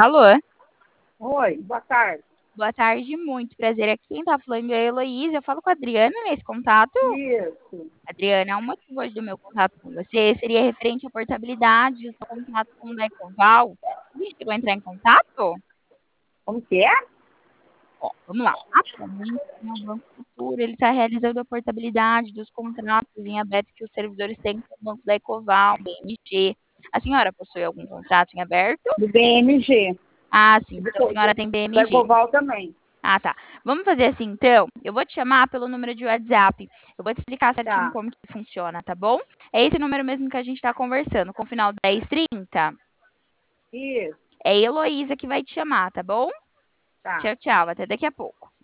Alô? Oi, boa tarde. Boa tarde, muito prazer. Aqui quem tá falando é a Heloísa. Eu falo com a Adriana nesse contato. Isso. Adriana, o motivo hoje do meu contato com você seria referente à portabilidade do seu contrato com o Decoval. A gente chegou a entrar em contato? Como que é? Ó, vamos lá. Atualmente, né, o Banco Futuro ele está realizando a portabilidade dos contratos em aberto que os servidores têm com o Banco da Ecoval, BMG. A senhora possui algum contrato em aberto? Do BMG. Ah, sim. E Então a depois, senhora tem da BMG. Ecoval também. Ah, tá. Vamos fazer assim, então. Eu vou te chamar pelo número de WhatsApp. Eu vou te explicar certinho Tá. como que funciona, tá bom? É esse número mesmo que a gente tá conversando, com o final 1030. Isso. É a Heloísa que vai te chamar, tá bom? Tá. Tchau, tchau. Até daqui a pouco.